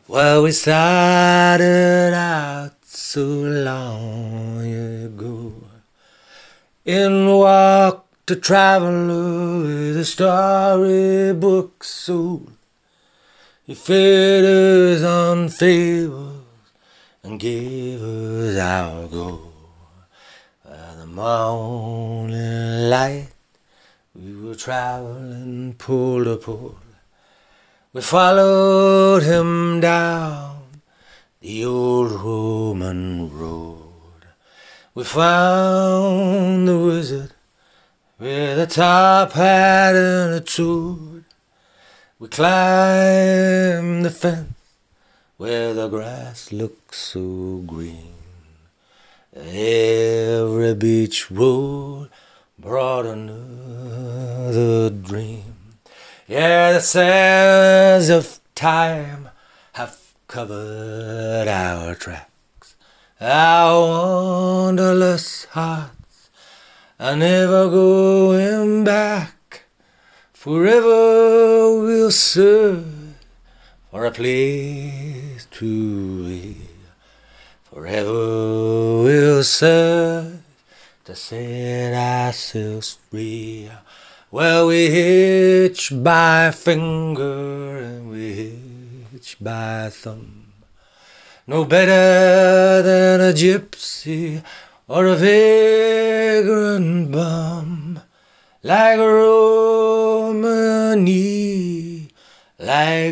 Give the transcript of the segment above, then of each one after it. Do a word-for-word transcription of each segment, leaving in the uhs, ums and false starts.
Well, we started out so long ago in walked a traveler with a storybook soul. He fed us on fables and gave us our gold. By the morning light, we were traveling pole to pole. We followed him down the old Roman road. We found the wizard with a top hat and a toad. We climbed the fence where the grass looked so green. Every beach road brought another dream. Yeah, the sands of time have covered our tracks. Our wanderless hearts are never going back. Forever we'll search for a place to be. Forever we'll search to set ourselves free. Well, we hitch by finger and we hitch by thumb. No better than a gypsy or a vagrant bum. Like Romany, like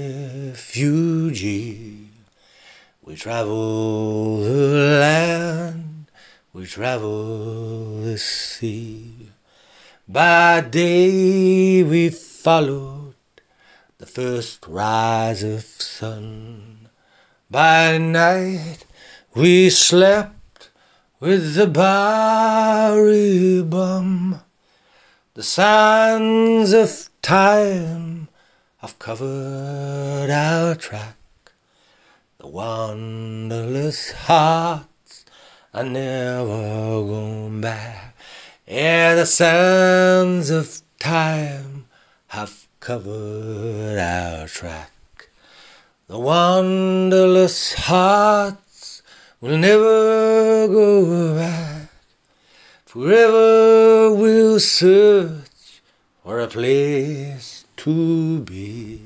refugee, we travel the land, we travel the sea. By day we followed the first rise of sun. By night we slept with the Bowery bum. The sands of time have covered our track. The wanderless hearts are never going back. Yeah, the sands of time have covered our track. The wanderless hearts will never go back. Forever we'll search for a place to be.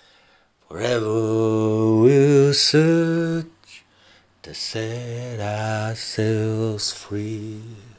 Forever we'll search to set ourselves free.